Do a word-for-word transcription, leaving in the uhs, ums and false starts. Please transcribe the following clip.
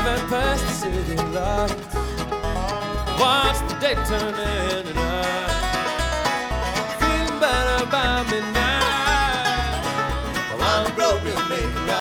driving past the city lights, watch the day turn into night.